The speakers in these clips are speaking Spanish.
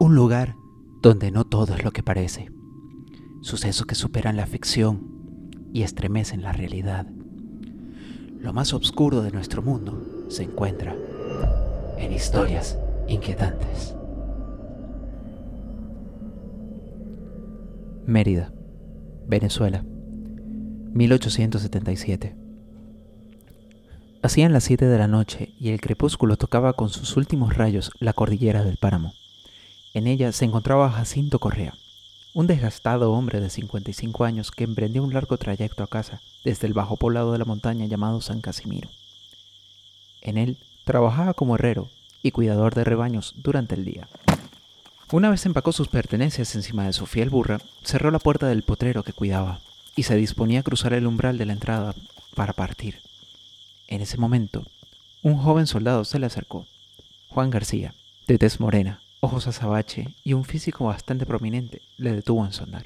un lugar donde no todo es lo que parece. Sucesos que superan la ficción y estremecen la realidad. Lo más oscuro de nuestro mundo se encuentra en historias inquietantes. Mérida, Venezuela, 1877. Hacían las 7 de la noche y el crepúsculo tocaba con sus últimos rayos la cordillera del páramo. En ella se encontraba Jacinto Correa, un desgastado hombre de 55 años que emprendía un largo trayecto a casa desde el bajo poblado de la montaña llamado San Casimiro. En él trabajaba como herrero y cuidador de rebaños durante el día. Una vez empacó sus pertenencias encima de su fiel burra, cerró la puerta del potrero que cuidaba y se disponía a cruzar el umbral de la entrada para partir. En ese momento, un joven soldado se le acercó. Juan García, de tez morena, ojos azabache y un físico bastante prominente, le detuvo en su andar.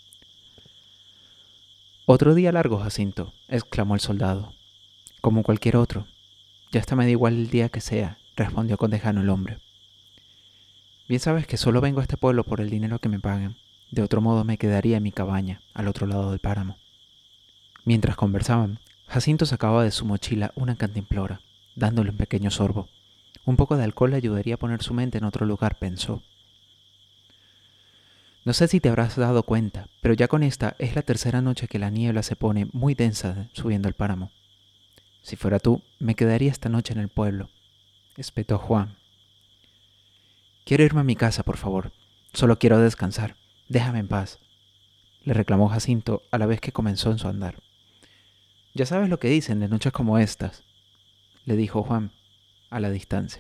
«Otro día largo, Jacinto», exclamó el soldado. «Como cualquier otro. Ya está me da igual el día que sea», respondió con desgano el hombre. «Bien sabes que solo vengo a este pueblo por el dinero que me pagan. De otro modo me quedaría en mi cabaña, al otro lado del páramo». Mientras conversaban, Jacinto sacaba de su mochila una cantimplora, dándole un pequeño sorbo. Un poco de alcohol le ayudaría a poner su mente en otro lugar, pensó. «No sé si te habrás dado cuenta, pero ya con esta es la tercera noche que la niebla se pone muy densa subiendo el páramo. Si fuera tú, me quedaría esta noche en el pueblo», espetó Juan. «Quiero irme a mi casa, por favor. Solo quiero descansar. Déjame en paz», le reclamó Jacinto a la vez que comenzó en su andar. «Ya sabes lo que dicen de noches como estas», le dijo Juan a la distancia.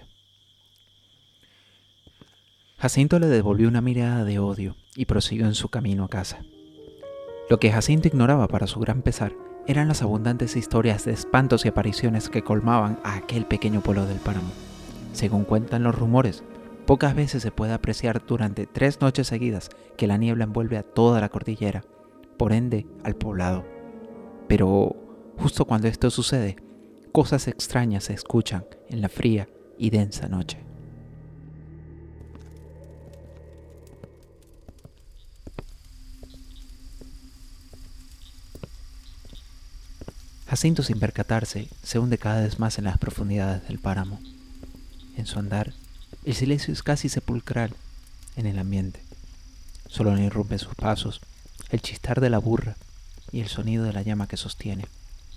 Jacinto le devolvió una mirada de odio y prosiguió en su camino a casa. Lo que Jacinto ignoraba para su gran pesar eran las abundantes historias de espantos y apariciones que colmaban a aquel pequeño pueblo del páramo. Según cuentan los rumores, pocas veces se puede apreciar durante 3 noches seguidas que la niebla envuelve a toda la cordillera, por ende al poblado. Pero justo cuando esto sucede, cosas extrañas se escuchan en la fría y densa noche. Jacinto, sin percatarse, se hunde cada vez más en las profundidades del páramo. En su andar, el silencio es casi sepulcral en el ambiente. Solo le irrumpen sus pasos, el chistar de la burra y el sonido de la llama que sostiene.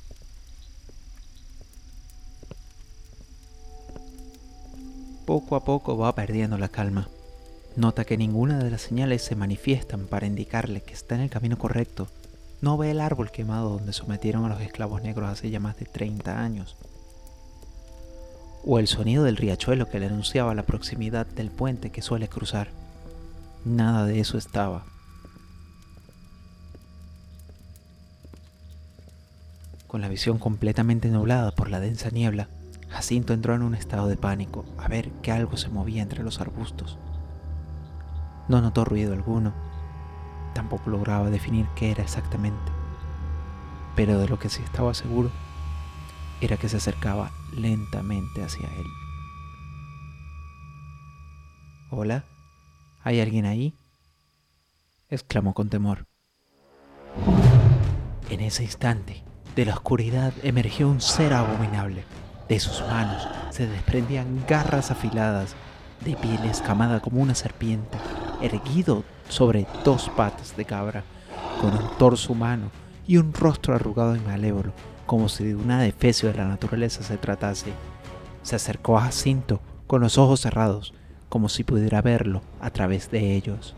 Poco a poco va perdiendo la calma. Nota que ninguna de las señales se manifiestan para indicarle que está en el camino correcto. No ve el árbol quemado donde sometieron a los esclavos negros hace ya más de 30 años. O el sonido del riachuelo que le anunciaba la proximidad del puente que suele cruzar. Nada de eso estaba. Con la visión completamente nublada por la densa niebla, Jacinto entró en un estado de pánico a ver que algo se movía entre los arbustos. No notó ruido alguno, tampoco lograba definir qué era exactamente, pero de lo que sí estaba seguro era que se acercaba lentamente hacia él. «¿Hola? ¿Hay alguien ahí?», exclamó con temor. En ese instante, de la oscuridad emergió un ser abominable. De sus manos se desprendían garras afiladas, de piel escamada como una serpiente, erguido sobre 2 patas de cabra, con un torso humano y un rostro arrugado y malévolo, como si de un adefesio de la naturaleza se tratase. Se acercó a Jacinto con los ojos cerrados, como si pudiera verlo a través de ellos.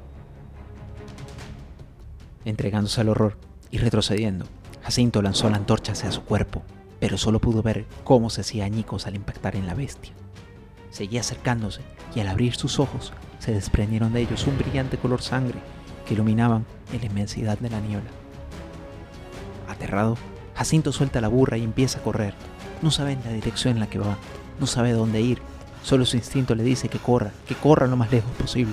Entregándose al horror y retrocediendo, Jacinto lanzó la antorcha hacia su cuerpo, pero solo pudo ver cómo se hacía añicos al impactar en la bestia. Seguía acercándose y al abrir sus ojos se desprendieron de ellos un brillante color sangre que iluminaban en la inmensidad de la niebla. Aterrado, Jacinto suelta la burra y empieza a correr. No sabe en la dirección en la que va, no sabe dónde ir, solo su instinto le dice que corra lo más lejos posible.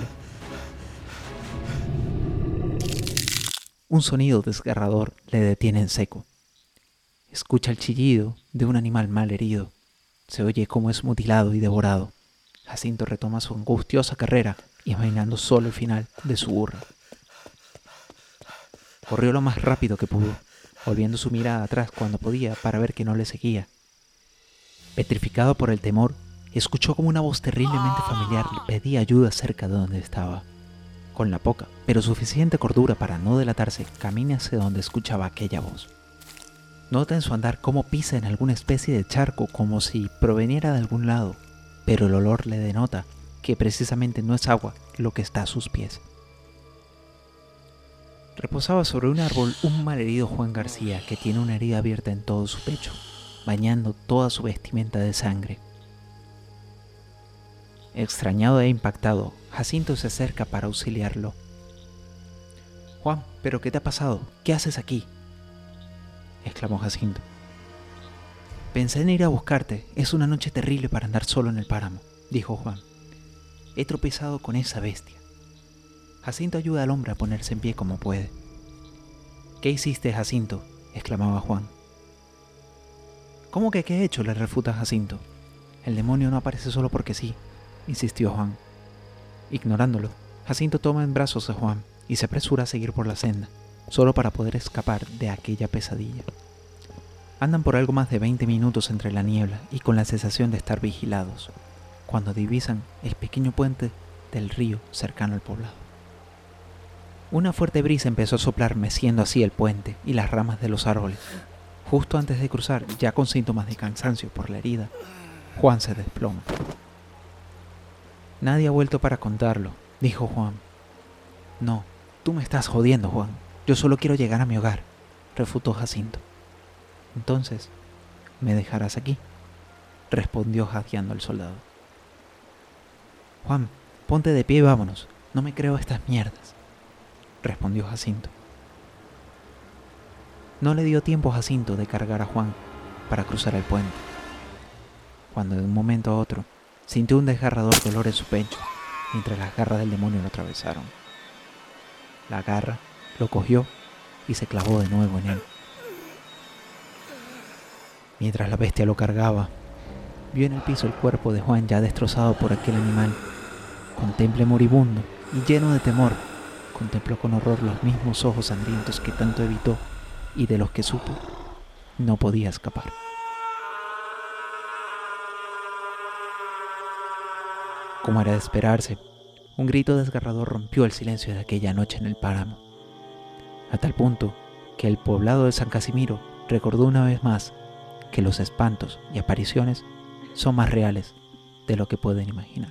Un sonido desgarrador le detiene en seco. Escucha el chillido de un animal mal herido. Se oye cómo es mutilado y devorado. Jacinto retoma su angustiosa carrera imaginando solo el final de su burra. Corrió lo más rápido que pudo, volviendo su mirada atrás cuando podía para ver que no le seguía. Petrificado por el temor, escuchó como una voz terriblemente familiar le pedía ayuda cerca de donde estaba. Con la poca, pero suficiente cordura para no delatarse, camina hacia donde escuchaba aquella voz. Nota en su andar cómo pisa en alguna especie de charco como si proveniera de algún lado, pero el olor le denota que precisamente no es agua lo que está a sus pies. Reposaba sobre un árbol un malherido Juan García que tiene una herida abierta en todo su pecho, bañando toda su vestimenta de sangre. Extrañado e impactado, Jacinto se acerca para auxiliarlo. «Juan, ¿pero qué te ha pasado? ¿Qué haces aquí?», exclamó Jacinto. «Pensé en ir a buscarte, es una noche terrible para andar solo en el páramo», dijo Juan. «He tropezado con esa bestia». Jacinto ayuda al hombre a ponerse en pie como puede. «¿Qué hiciste, Jacinto?», exclamaba Juan. «¿Cómo que qué he hecho?», le refuta Jacinto. «El demonio no aparece solo porque sí», insistió Juan. Ignorándolo, Jacinto toma en brazos a Juan y se apresura a seguir por la senda, solo para poder escapar de aquella pesadilla. Andan por algo más de 20 minutos entre la niebla y con la sensación de estar vigilados, cuando divisan el pequeño puente del río cercano al poblado. Una fuerte brisa empezó a soplar, meciendo así el puente y las ramas de los árboles. Justo antes de cruzar, ya con síntomas de cansancio por la herida, Juan se desploma. «Nadie ha vuelto para contarlo», dijo Juan. «No, tú me estás jodiendo, Juan. Yo solo quiero llegar a mi hogar», refutó Jacinto. «Entonces, ¿me dejarás aquí?», respondió jadeando el soldado. «Juan, ponte de pie y vámonos. No me creo estas mierdas», respondió Jacinto. No le dio tiempo a Jacinto de cargar a Juan para cruzar el puente, cuando de un momento a otro sintió un desgarrador dolor en su pecho mientras las garras del demonio lo atravesaron. La garra lo cogió y se clavó de nuevo en él. Mientras la bestia lo cargaba, vio en el piso el cuerpo de Juan ya destrozado por aquel animal. Con temple moribundo y lleno de temor, contempló con horror los mismos ojos sangrientos que tanto evitó y de los que supo no podía escapar. Como era de esperarse, un grito desgarrador rompió el silencio de aquella noche en el páramo, a tal punto que el poblado de San Casimiro recordó una vez más que los espantos y apariciones son más reales de lo que pueden imaginar.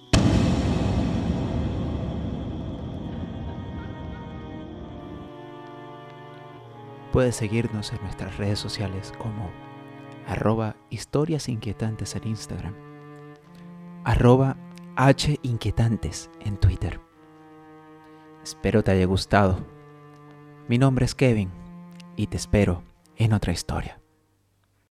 Puedes seguirnos en nuestras redes sociales como @historiasinquietantes en Instagram, @hinquietantes en Twitter. Espero te haya gustado. Mi nombre es Kevin y te espero en otra historia.